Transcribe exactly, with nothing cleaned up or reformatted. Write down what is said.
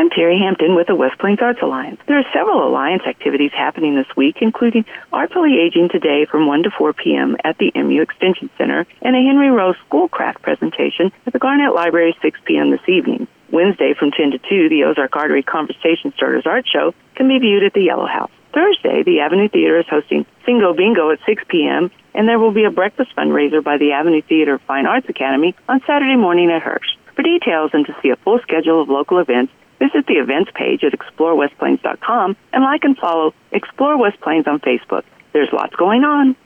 I'm Terry Hampton with the West Plains Arts Alliance. There are several Alliance activities happening this week, including Artfully Aging today from one to four p.m. at the M U Extension Center and a Henry Rose Schoolcraft presentation at the Garnett Library at six p.m. this evening. Wednesday from ten to two, the Ozark Artery Conversation Starters Art Show can be viewed at the Yellow House. Thursday, the Avenue Theater is hosting Singo Bingo at six p.m., and there will be a breakfast fundraiser by the Avenue Theater Fine Arts Academy on Saturday morning at Hirsch. For details and to see a full schedule of local events, visit the events page at explore west plains dot com and like and follow Explore West Plains on Facebook. There's lots going on.